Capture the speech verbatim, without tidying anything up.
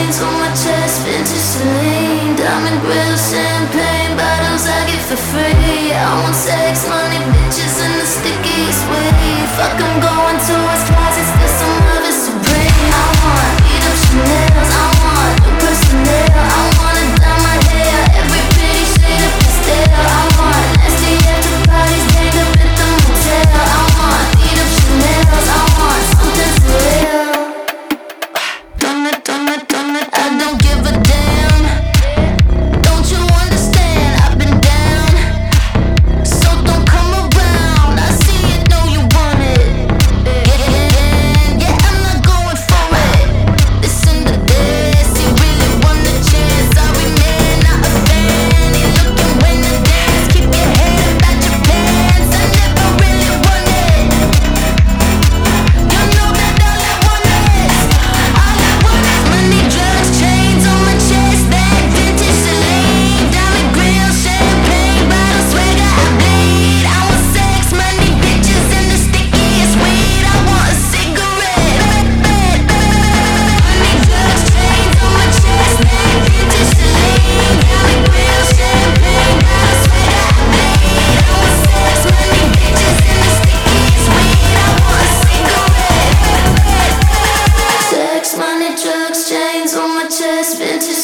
chains on my chest, vintage Celine, diamond grill, champagne bottles I get for free. I want sex, money, bitches in the stickiest way. Fuck, I'm going to his closets, get some of it supreme. I want beat up Chanel's, I want new personnel. I wanna dye my hair every pretty shade of pastel. I want nasty after parties, hang up at the motel. I want beat up Chanel's, I want something surreal. Done it, done it, done it, I don't give a damn. Don't you understand, I've been down, so don't come around. I see it, know you want it. Yeah, yeah, yeah, I'm not going for it. Listen to this, he really want a chance. Sorry man, not a fan. He looking when I dance. Keep your head about your pants. I never really want it. You know that all I want is, all I want is money, drugs, chains on my chest, that vintage Celine, diamond grill, champagne bottle, swagger I bleed. I want sex, money, bitches, and the stickiest weed. I want a cigarette. Money, drugs, chains on my chest, that vintage Celine, diamond grill, champagne bottle, swagger I bleed. I want sex, money, bitches, and the stickiest weed. I want a cigarette. Sex, money, drugs, chains on my chest, vintage